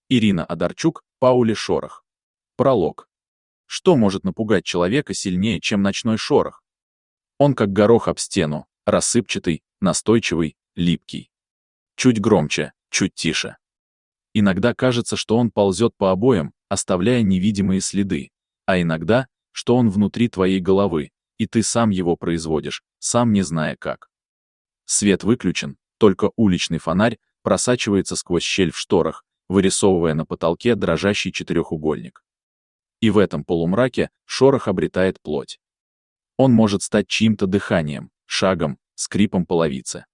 Ирина Одарчук, Паули Шорох. Пролог. Что может напугать человека сильнее, чем ночной шорох? Он как горох об стену, рассыпчатый, настойчивый, липкий. Чуть громче, чуть тише. Иногда кажется, что он ползет по обоям, оставляя невидимые следы, а иногда, что он внутри твоей головы, и ты сам его производишь, сам не зная как. Свет выключен, только уличный фонарь просачивается сквозь щель в шторах, вырисовывая на потолке дрожащий четырехугольник. И в этом полумраке шорох обретает плоть. Он может стать чьим-то дыханием, шагом, скрипом половицы.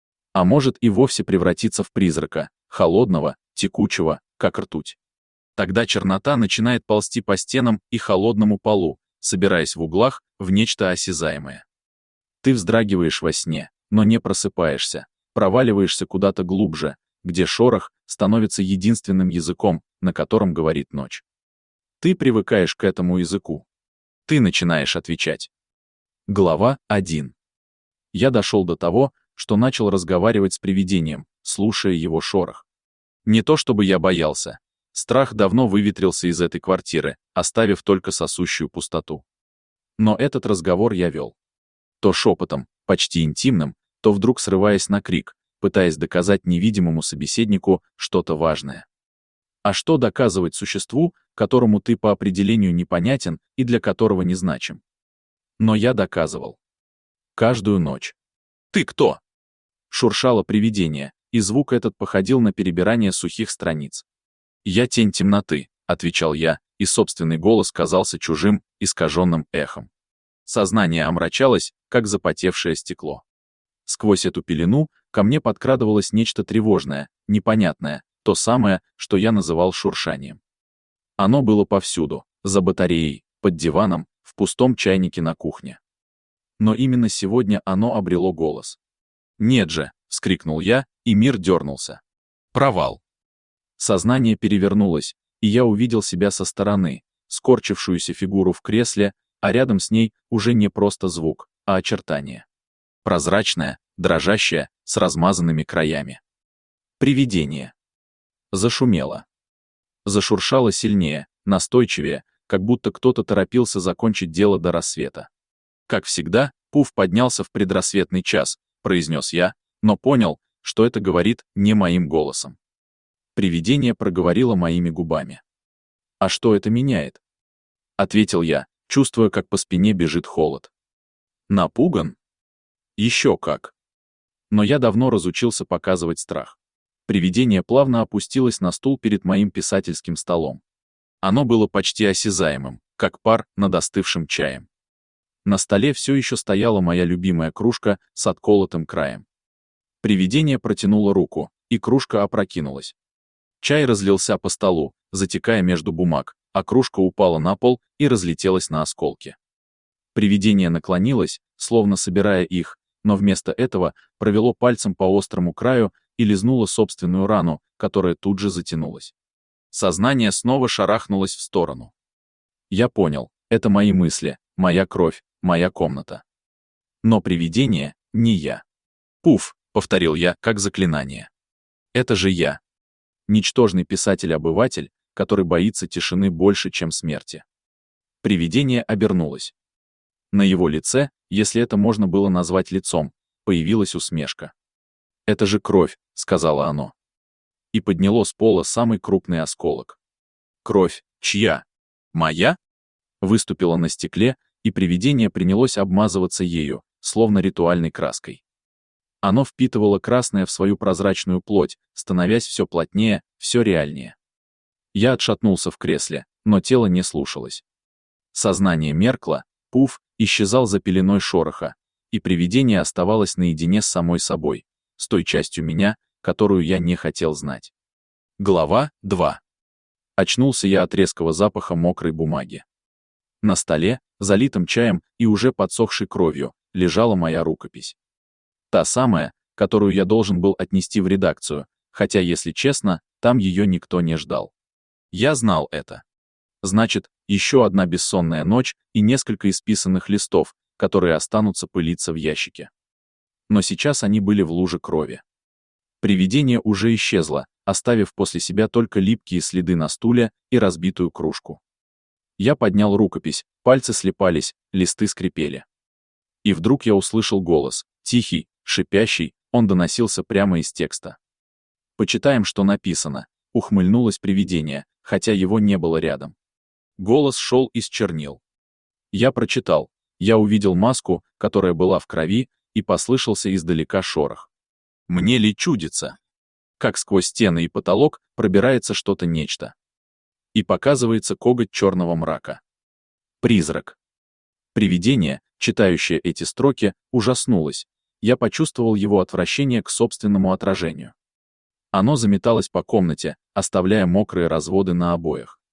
А может и вовсе превратиться в призрака, холодного, текучего, как ртуть. Тогда чернота начинает ползти по стенам и холодному полу, собираясь в углах в нечто осязаемое. Ты вздрагиваешь во сне, но не просыпаешься, проваливаешься куда-то глубже, где шорох становится единственным языком, на котором говорит ночь. Ты привыкаешь к этому языку. Ты начинаешь отвечать. Глава 1. Я дошел до того, что начал разговаривать с привидением, слушая его шорох. Не то чтобы я боялся. Страх давно выветрился из этой квартиры, оставив только сосущую пустоту. Но этот разговор я вел. То шепотом, почти интимным, то вдруг срываясь на крик, пытаясь доказать невидимому собеседнику что-то важное. А что доказывать существу, которому ты по определению непонятен и для которого не значим? Но я доказывал. Каждую ночь. «Ты кто?» Шуршало привидение, и звук этот походил на перебирание сухих страниц. «Я тень темноты», — отвечал я, и собственный голос казался чужим, искаженным эхом. Сознание омрачалось, как запотевшее стекло. Сквозь эту пелену ко мне подкрадывалось нечто тревожное, непонятное, то самое, что я называл шуршанием. Оно было повсюду, за батареей, под диваном, в пустом чайнике на кухне. Но именно сегодня оно обрело голос. «Нет же!» — вскрикнул я, и мир дернулся. Провал. Сознание перевернулось, и я увидел себя со стороны, скорчившуюся фигуру в кресле, а рядом с ней уже не просто звук, а очертание. Прозрачное, дрожащее, с размазанными краями. Привидение. Зашумело. Зашуршало сильнее, настойчивее, как будто кто-то торопился закончить дело до рассвета. Как всегда, Пуф поднялся в предрассветный час, произнес я, но понял, что это говорит не моим голосом. Привидение проговорило моими губами. «А что это меняет?» Ответил я, чувствуя, как по спине бежит холод. «Напуган?» «Еще как». Но я давно разучился показывать страх. Привидение плавно опустилось на стул перед моим писательским столом. Оно было почти осязаемым, как пар над остывшим чаем. На столе все еще стояла моя любимая кружка с отколотым краем. Привидение протянуло руку, и кружка опрокинулась. Чай разлился по столу, затекая между бумаг, а кружка упала на пол и разлетелась на осколки. Привидение наклонилось, словно собирая их, но вместо этого провело пальцем по острому краю и лизнуло собственную рану, которая тут же затянулась. Сознание снова шарахнулось в сторону. Я понял, это мои мысли, моя кровь, моя комната. Но привидение — не я. «Пуф», — повторил я, как заклинание. «Это же я. Ничтожный писатель-обыватель, который боится тишины больше, чем смерти». Привидение обернулось. На его лице, если это можно было назвать лицом, появилась усмешка. «Это же кровь», — сказала оно. И подняло с пола самый крупный осколок. «Кровь, чья? Моя?» Выступила на стекле, и привидение принялось обмазываться ею, словно ритуальной краской. Оно впитывало красное в свою прозрачную плоть, становясь все плотнее, все реальнее. Я отшатнулся в кресле, но тело не слушалось. Сознание меркло, Пуф исчезал за пеленой шороха, и привидение оставалось наедине с самой собой, с той частью меня, которую я не хотел знать. Глава 2. Очнулся я от резкого запаха мокрой бумаги. На столе, залитым чаем и уже подсохшей кровью, лежала моя рукопись. Та самая, которую я должен был отнести в редакцию, хотя, если честно, там ее никто не ждал. Я знал это. Значит, еще одна бессонная ночь и несколько исписанных листов, которые останутся пылиться в ящике. Но сейчас они были в луже крови. Привидение уже исчезло, оставив после себя только липкие следы на стуле и разбитую кружку. Я поднял рукопись, пальцы слипались, листы скрипели. И вдруг я услышал голос, тихий, шипящий, он доносился прямо из текста. «Почитаем, что написано», — ухмыльнулось привидение, хотя его не было рядом. Голос шел из чернил. Я прочитал. Я увидел маску, которая была в крови, и послышался издалека шорох. Мне ли чудится? Как сквозь стены и потолок пробирается что-то нечто. И показывается коготь черного мрака. Призрак. Привидение, читающее эти строки, ужаснулось. Я почувствовал его отвращение к собственному отражению. Оно заметалось по комнате, оставляя мокрые разводы на обоях.